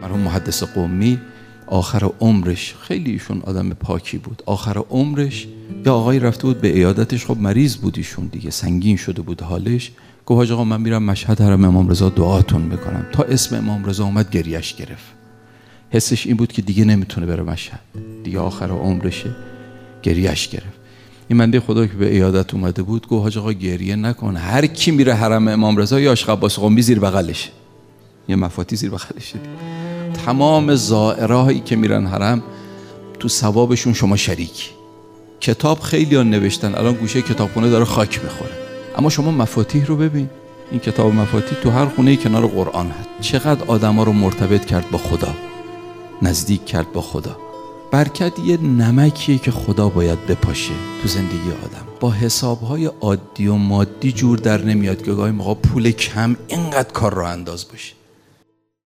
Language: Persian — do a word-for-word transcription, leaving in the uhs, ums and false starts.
مرحوم محدث قمی آخر عمرش، خیلی ایشون آدم پاکی بود، آخر عمرش یا آقای رفته بود به عیادتش، خب مریض بود ایشون دیگه، سنگین شده بود حالش، گفت حاج آقا من میرم مشهد حرم امام رضا دعاتون میکنم. تا اسم امام رضا اومد گریهش گرفت، حسش این بود که دیگه نمیتونه بره مشهد، دیگه آخر عمرشه، گریهش گرفت. این بنده خدا که به عیادت اومده بود گفت حاج آقا گریه نکن، هر کی میره حرم امام رضا یا عاشق عباس قمی زیر بغلشه، یه مفاتی زیر بغلشه، تمام زائرهایی که میرن حرم تو ثوابشون شما شریکی. کتاب خیلی ها نوشتن، الان گوشه کتابخونه داره خاک میخوره، اما شما مفاتیح رو ببین، این کتاب مفاتیح تو هر خونه کنار قرآن هست، چقدر آدم ها رو مرتبط کرد با خدا، نزدیک کرد با خدا. برکت یه نمکیه که خدا باید بپاشه تو زندگی آدم. با حسابهای عادی و مادی جور در نمیاد که گاهی موقع پول کم اینقدر کار رو انداز باشه.